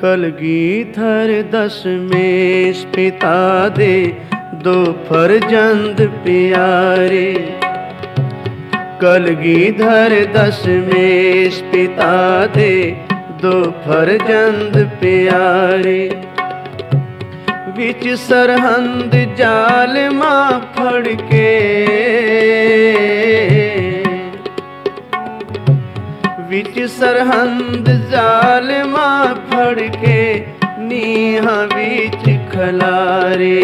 कलगीधर दशमेश पिता दे दो फरजंद प्यारे। कलगीधर दशमेश पिता दे दो फरजंद प्यारे। विच सरहंद जालमा फड़ के, विच सरहंद जालमा फड़ के नीहा विच खलारे।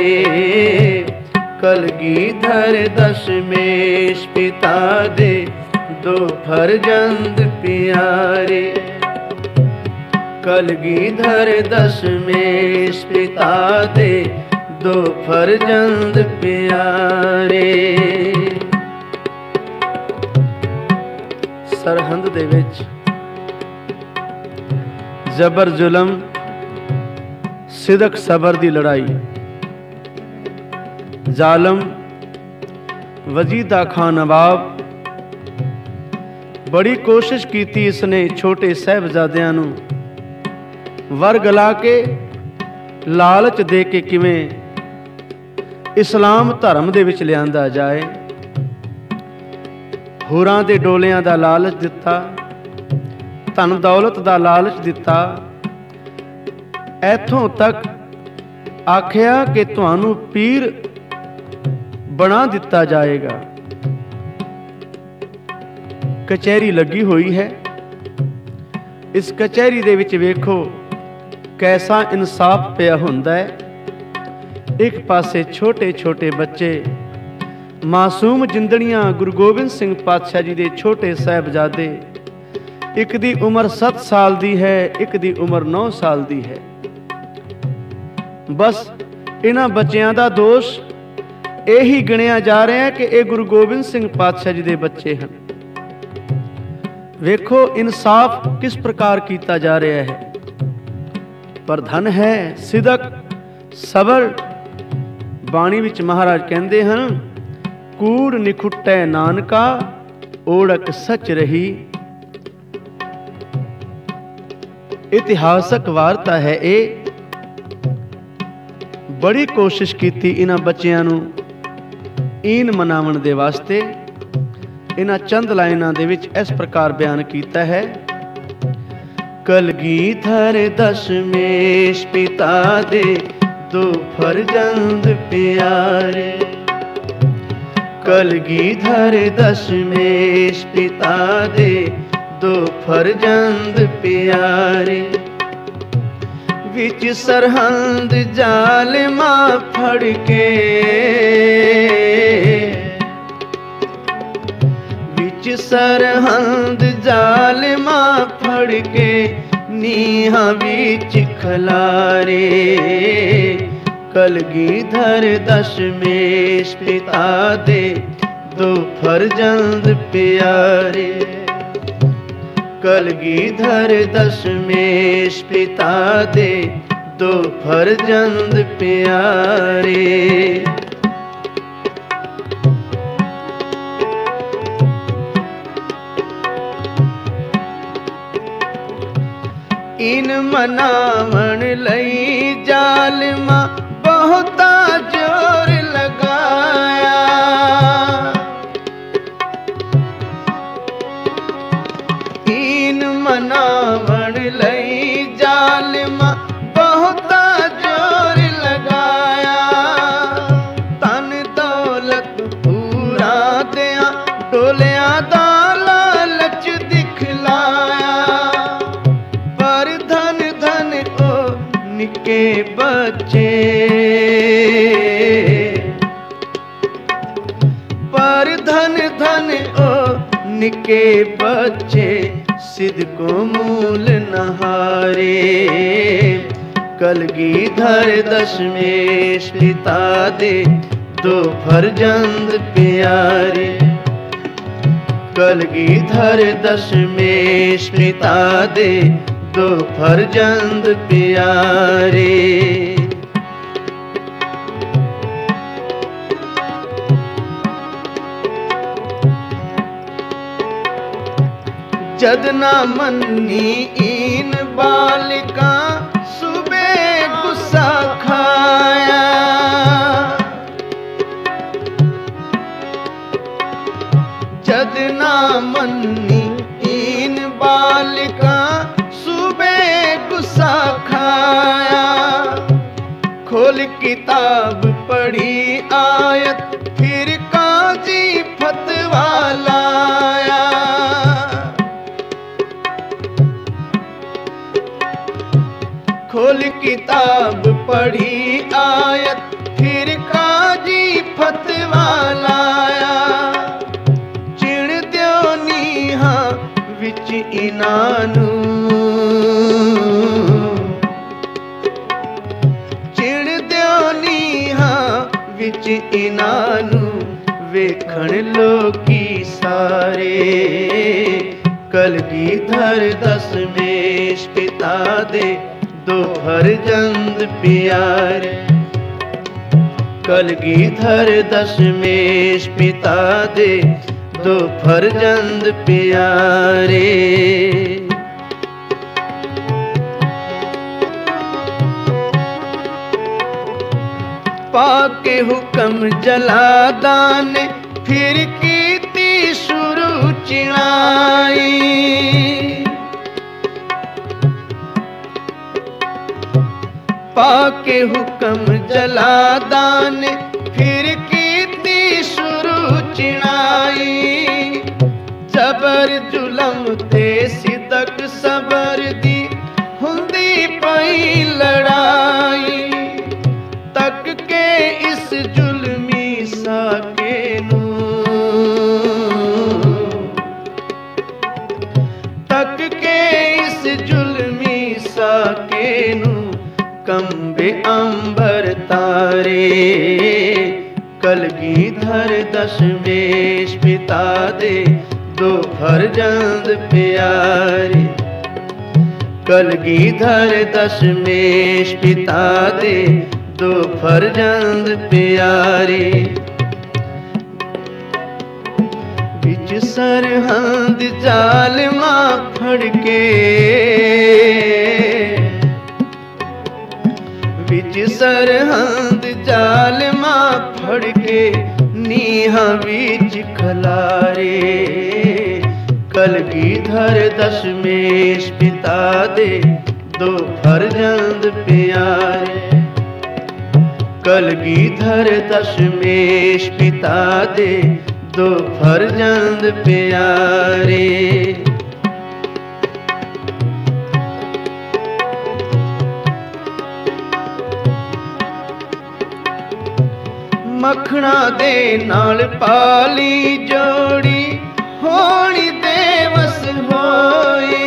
कलगीधर दशमेश पिता दे दो फरजंद प्यारे। कलगीधर दशमेश पिता दे दो फरजंद प्यारे। सरहंद दे विच जबर जुलम सिदक सबर दी लड़ाई। जालम वजीदा खां नवाब बड़ी कोशिश कीती इसने छोटे साहिबजादियां नूं वर गला के लालच दे के किवें इस्लाम धर्म दे विच लिआंदा जाए। होरां दे डोलियां दा लालच दिता, धन दौलत दा लालच दिता। इथों तक आखिया कि तुहानू पीर बना दिता जाएगा। कचहरी लगी हुई है। इस कचहरी दे विच वेखो कैसा इंसाफ पिया हुंदा है। एक पासे छोटे छोटे बच्चे मासूम जिंदड़ियां गुरु गोबिंद सिंह पातशाह जी दे छोटे साहिबजादे, एक दी उम्र 7 साल दी है, एक दी उम्र 9 साल दी है। बस इन्हां बच्चियां दा दोष यही गिणिया जा रहा है कि ये गुरु गोबिंद सिंह पातशाह जी दे बच्चे हैं। वेखो इंसाफ किस प्रकार किया जा रहा है। पर धन है सिदक सबर। बाणी विच महाराज कहते हैं, कूड़ निखुटै नानका ओढ़क सच रही। इतिहासक वार्ता है ये। बड़ी कोशिश की इन्हां बच्चियां नूं ईन मनावन दे वास्ते। इन्हां चंद लाइनां दे विच इस प्रकार बयान कीता है। कलगीधर दशमेश पिता दे दो फरजंद प्यारे। कलगीधर दशमेश पिता दे दो फरजंद प्यारे। विच सरहंद जालमा फड़ के, विच सरहंद जालमा फड़ के नीहा विच खलारे। कलगीधर दशमेश पिता दे दो फरजंद प्यारे। कलगीधर दशमेश पिता दे दो फरजंद प्यारे। इन मनावन लई जालिमा बहुता जोर लगाया। इन मनावन लई जालिमा बहुता जोर लगाया। तन दौलत पूरा दिया डोलिया दा लालच दिखलाया। पर धन धन ओ निके बच्चे, पर धन धन ओ निके बच्चे सिद्ध को मूल नहारे। कलगीधर दशमेश पिता दे दो फरजंद प्यारे। कलगीधर दशमेश पिता दे दो फरजंद प्यारे। जद ना मन्नी ईन बालिका किताब पढ़ी आयत, फिर काजी फतवा लाया। खोल किताब पढ़ी आयत, फिर काजी फतवा लाया। चिण दियो नीहा विच इनानू, विच इनानू वेखण लोकी सारे। कलगीधर दसमेश पिता दे दो फरजंद प्यारे। कलगीधर दसमेश पिता दे दो फरजंद प्यारे। पाके हुक्म जलादा ने फिर कीती शुरू चिणाई। पाके हुक्म जलादा ने फिर कीती शुरू चिणाई। जबर जुलम ते सिदक सबर दी हुंदी पई लड़ाई। तक के इस जुल्मी साके नू, तक के इस जुल्मी साके नू कंबे अंबर तारे। कलगीधर दसमेश पिता दे दो फरजंद प्यारे। कलगीधर दसमेश पिता दे दो फरजंद प्यारे। बिच सरहंद जालिमा फड़के, बिच सरहंद जालिमा फड़के नीहा बीच खलारे। कलगीधर दसमेश पिता दे दो फरजंद प्यारे। कलगीधर दसमेश पिता दे दो फरजंद प्यारे। मखना दे नाल पाली जोड़ी होनी देवस होई।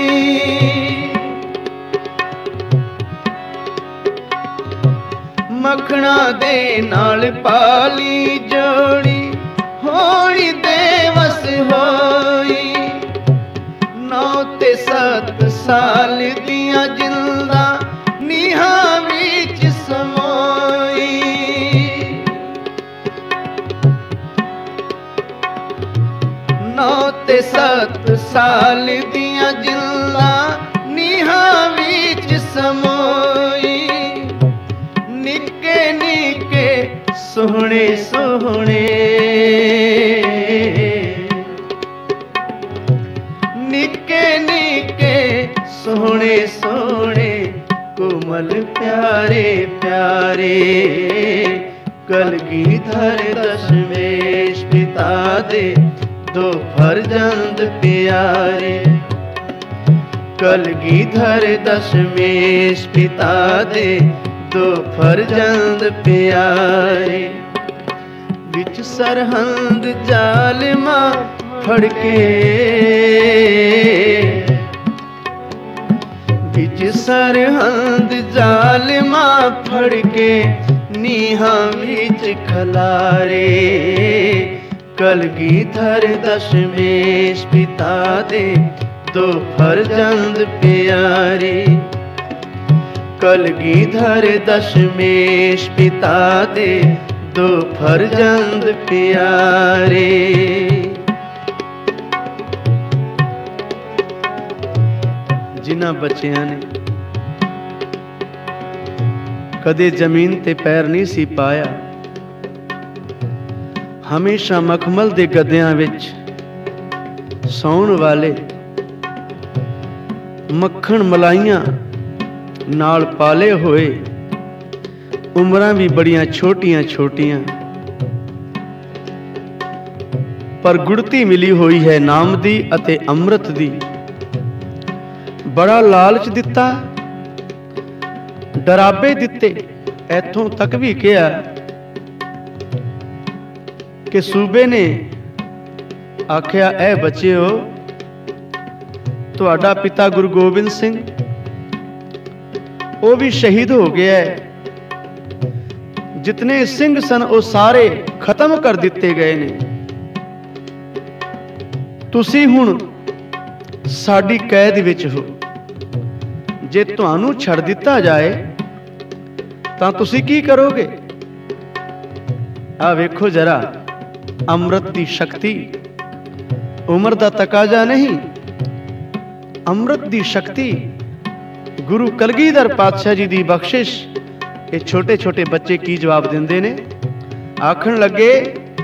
मखना दे नाल पाली जोड़ी होनी देवस होई। 9 ते 7 साल दियां जिंदा नीहा विच समोई। 9 ते 7 साल दियां जिंदा नीहा विच समोई। निके निके सोहणे सोहणे, निके निके सोहणे सोहणे कोमल प्यारे प्यारे। कलगीधर दसमेश पिता दे दो फरजंद प्यारे। कलगीधर दसमेश पिता दे दो फरजंद प्यारे। विच सरहंद जालिमा फड़के, विच सरहंद जालिमा फड़के नीहा विच खलारे। कलगीधर दसमेश पिता दे दो फरजंद प्यारे। कलगीधर दसमेश पिता दे दो फरजंद प्यारे। जिन्हां बच्चियां ने कदे जमीन ते पैर नहीं सी पाया, हमेशा मखमल दे गद्दियां विच सौण वाले, मक्खण मलाइयां नाल पाले होए ਉਮਰਾਂ ਵੀ ਬੜੀਆਂ ਛੋਟੀਆਂ ਛੋਟੀਆਂ, ਪਰ ਗੁੜਤੀ ਮਿਲੀ ਹੋਈ ਹੈ ਨਾਮ ਦੀ ਅਤੇ ਅੰਮ੍ਰਿਤ ਦੀ। ਬੜਾ ਲਾਲਚ ਦਿੱਤਾ, ਡਰਾਬੇ ਦਿੱਤੇ, ਇੱਥੋਂ ਤੱਕ ਵੀ ਕਿਹਾ ਕਿ ਸੂਬੇ ਨੇ ਆਖਿਆ, ਐ ਬੱਚਿਓ, ਤੁਹਾਡਾ ਪਿਤਾ ਗੁਰੂ ਗੋਬਿੰਦ ਸਿੰਘ ਉਹ ਵੀ ਸ਼ਹੀਦ ਹੋ ਗਿਆ ਹੈ, ਜਿਤਨੇ ਸਿੰਘ ਸਨ ਉਹ ਸਾਰੇ ਖਤਮ ਕਰ ਦਿੱਤੇ ਗਏ ਨੇ। ਤੁਸੀਂ ਹੁਣ ਸਾਡੀ ਕੈਦ ਵਿੱਚ ਹੋ, ਜੇ ਤੁਹਾਨੂੰ ਛੱਡ ਦਿੱਤਾ ਜਾਏ ਤਾਂ ਤੁਸੀਂ ਕੀ ਕਰੋਗੇ? ਆ ਵੇਖੋ ਜਰਾ, ਅੰਮ੍ਰਿਤ ਦੀ ਸ਼ਕਤੀ, ਉਮਰ ਦਾ ਤਕਾਜ਼ਾ ਨਹੀਂ, ਅੰਮ੍ਰਿਤ ਦੀ ਸ਼ਕਤੀ। ਗੁਰੂ ਕਲਗੀਧਰ ਪਾਤਸ਼ਾਹ ਜੀ ਦੀ ਬਖਸ਼ਿਸ਼। ਇਹ ਛੋਟੇ ਛੋਟੇ ਬੱਚੇ ਕੀ ਜਵਾਬ ਦਿੰਦੇ ਨੇ? ਆਖਣ ਲੱਗੇ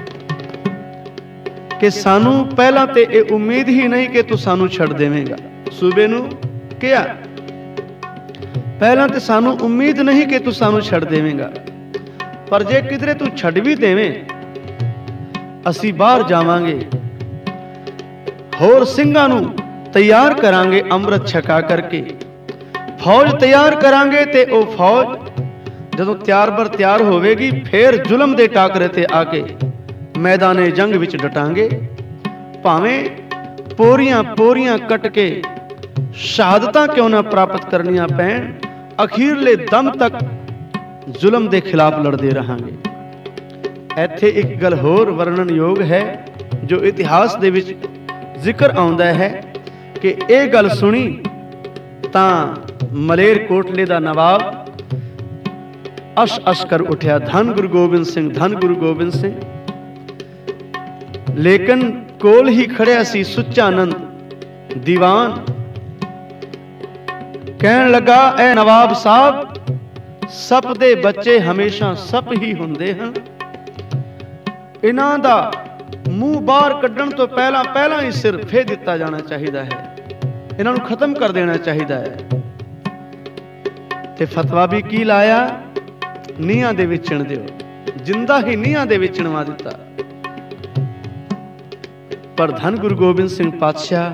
ਕਿ ਸਾਨੂੰ ਪਹਿਲਾਂ ਤੇ ਇਹ ਉਮੀਦ ਹੀ ਨਹੀਂ ਕਿ ਤੂੰ ਸਾਨੂੰ ਛੱਡ ਦੇਵੇਂਗਾ। ਸੂਬੇ ਨੂੰ ਕਿਹਾ, ਪਹਿਲਾਂ ਤੇ ਸਾਨੂੰ ਉਮੀਦ ਨਹੀਂ ਕਿ ਤੂੰ ਸਾਨੂੰ ਛੱਡ ਦੇਵੇਂਗਾ, ਪਰ ਜੇ ਕਿਧਰੇ ਤੂੰ ਛੱਡ ਵੀ ਦੇਵੇਂ, ਅਸੀਂ ਬਾਹਰ ਜਾਵਾਂਗੇ, ਹੋਰ ਸਿੰਘਾਂ ਨੂੰ ਤਿਆਰ ਕਰਾਂਗੇ, ਅੰਮ੍ਰਿਤ ਛਕਾ ਕਰਕੇ ਫੌਜ ਤਿਆਰ ਕਰਾਂਗੇ, ਤੇ ਉਹ ਫੌਜ ਜਦੋਂ ਤਿਆਰ ਬਰ ਤਿਆਰ ਹੋਵੇਗੀ, ਫੇਰ ਜ਼ੁਲਮ ਦੇ ਟਾਕਰੇ ਤੇ ਆ ਕੇ ਮੈਦਾਨੇ ਜੰਗ ਵਿੱਚ ਡਟਾਂਗੇ। ਭਾਵੇਂ ਪੋਰੀਆਂ ਪੋਰੀਆਂ ਕੱਟ ਕੇ ਸ਼ਹਾਦਤਾਂ ਕਿਉਂ ਨਾ ਪ੍ਰਾਪਤ ਕਰਨੀਆਂ ਪੈਣ, ਅਖੀਰਲੇ ਦਮ ਤੱਕ ਜ਼ੁਲਮ ਦੇ ਖਿਲਾਫ ਲੜਦੇ ਰਹਾਂਗੇ। ਇੱਥੇ ਇੱਕ ਗੱਲ ਹੋਰ ਵਰਣਨਯੋਗ ਹੈ, ਜੋ ਇਤਿਹਾਸ ਦੇ ਵਿੱਚ ਜ਼ਿਕਰ ਆਉਂਦਾ ਹੈ ਕਿ ਇਹ ਗੱਲ ਸੁਣੀ ਤਾਂ ਮਲੇਰ ਕੋਟਲੇ ਦਾ ਨਵਾਬ ਅਸ਼ ਅਸ਼ ਕਰ ਉੱਠਿਆ, ਧੰਨ ਗੁਰੂ ਗੋਬਿੰਦ ਸਿੰਘ, ਧੰਨ ਗੁਰੂ ਗੋਬਿੰਦ ਸਿੰਘ। ਲੇਕਿਨ ਕੋਲ ਹੀ ਖੜਿਆ ਸੀ ਸੁੱਚਾਨੰਦ ਦੀਵਾਨ। ਕਹਿਣ ਲੱਗਾ, ਐ ਨਵਾਬ ਸਾਹਿਬ, ਸੱਪ ਦੇ ਬੱਚੇ ਹਮੇਸ਼ਾ ਸੱਪ ਹੀ ਹੁੰਦੇ ਹਨ, ਇਹਨਾਂ ਦਾ ਮੂੰਹ ਬਾਹਰ ਕੱਢਣ ਤੋਂ ਪਹਿਲਾਂ ਹੀ ਸਿਰ ਫੇਰ ਦਿੱਤਾ ਜਾਣਾ ਚਾਹੀਦਾ ਹੈ, ਇਹਨਾਂ ਨੂੰ ਖਤਮ ਕਰ ਦੇਣਾ ਚਾਹੀਦਾ ਹੈ। ਤੇ ਫਤਵਾ ਵੀ ਕੀ ਲਾਇਆ? ਨੀਹਾਂ ਦੇ ਵਿੱਚ ਚਿਣ ਦਿਓ, ਜਿੰਦਾ ਹੀ ਨੀਹਾਂ ਦੇ ਵਿੱਚ ਚਿਣਵਾ ਦਿੱਤਾ। ਪਰ ਧੰਨ ਗੁਰੂ ਗੋਬਿੰਦ ਸਿੰਘ ਪਾਤਸ਼ਾਹ,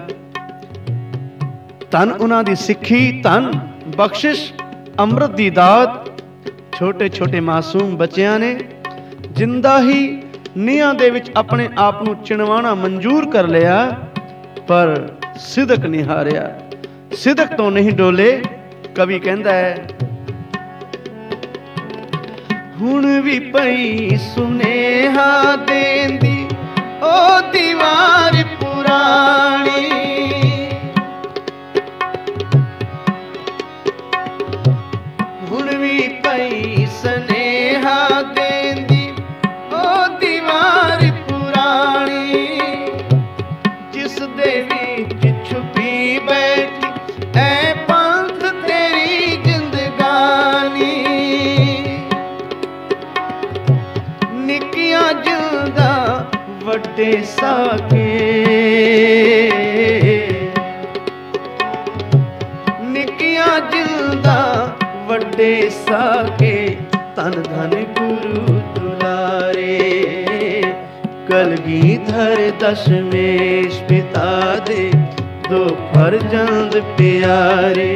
ਧੰਨ ਉਹਨਾਂ ਦੀ ਸਿੱਖੀ, ਧੰਨ ਬਖਸ਼ਿਸ਼, ਅੰਮ੍ਰਿਤ ਦੀ ਦਾਤ। ਛੋਟੇ ਛੋਟੇ ਮਾਸੂਮ ਬੱਚਿਆਂ ਨੇ ਜਿੰਦਾ ਹੀ ਨੀਹਾਂ ਦੇ ਵਿੱਚ ਆਪਣੇ ਆਪ ਨੂੰ ਚਿਣਵਾਣਾ ਮਨਜ਼ੂਰ ਕਰ ਲਿਆ, ਪਰ ਸਿਦਕ ਨਹੀਂ ਹਾਰਿਆ, ਸਿਦਕ ਤੋਂ ਨਹੀਂ ਡੋਲੇ। ਕਵੀ ਕਹਿੰਦਾ ਹੈ, ਹੁਣ ਵੀ ਪਈ ਸੁਨੇਹਾ ਦੇਂਦੀ ਉਹ ਦੀਵਾਰ ਪੁਰਾਣੀ, ਹੁਣ ਵੀ ਪਈ ਸੁਨੇਹਾ ਦੇਂਦੀ ਉਹ ਦੀਵਾਰ ਪੁਰਾਣੀ, ਜਿਸ ਦੇ ਵਿੱਚ ਛੁਪੀ ਬੈਠੀ ਐ ਪੰਥ ਤੇਰੀ ਜ਼ਿੰਦਗਾਨੀ, ਨਿੱਕੀਆਂ ਜਿੰਦਾ ਵੱਡੇ ਸਾਕੇ, ਨਿੱਕੀਆਂ ਜਿੰਦਾ ਵੱਡੇ ਸਾਕੇ, ਧੰਨ ਧੰਨ ਗੁਰੂ ਦੁਲਾਰੇ। ਕਲਗੀਧਰ ਦਸ਼ਮੇਸ਼ ਪਿਤਾ ਦੇ ਦੋ ਫਰਜ਼ੰਦ ਪਿਆਰੇ,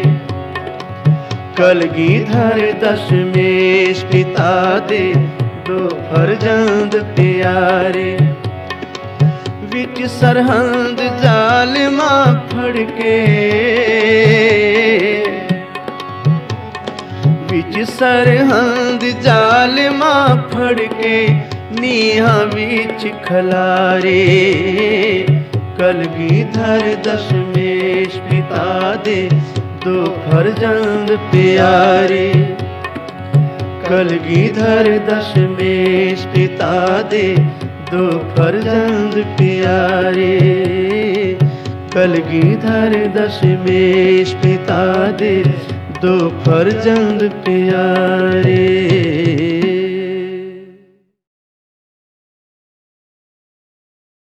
ਕਲਗੀਧਰ ਦਸ਼ਮੇਸ਼ ਪਿਤਾ ਦੇ ਦੋ ਫਰਜ਼ੰਦ ਪਿਆਰੇ। ਵਿੱਚ ਸਰਹੰਦ ਜ਼ਾਲਿਮਾਂ ਫੜ ਕੇ, ਵਿੱਚ ਸਰਹੰਦ ਜ਼ਾਲਿਮਾਂ ਫੜ ਕੇ, ਨੀਹਾਂ ਵਿੱਚ ਖਲਾਰੇ। ਕਲਗੀਧਰ ਦਸ਼ਮੇਸ਼ ਪਿਤਾ ਦੇ ਦੋ ਫਰਜ਼ੰਦ ਪਿਆਰੇ, ਕਲਗੀਧਰ ਦਸ਼ਮੇਸ਼ ਪਿਤਾ ਦੇ ਦੋ ਫਰਜ਼ੰਦ ਪਿਆਰੇ, ਕਲਗੀਧਰ ਦਸ਼ਮੇਸ਼ ਪਿਤਾ ਦੇ ਦੋ ਫਰਜ਼ੰਦ ਪਿਆਰੇ।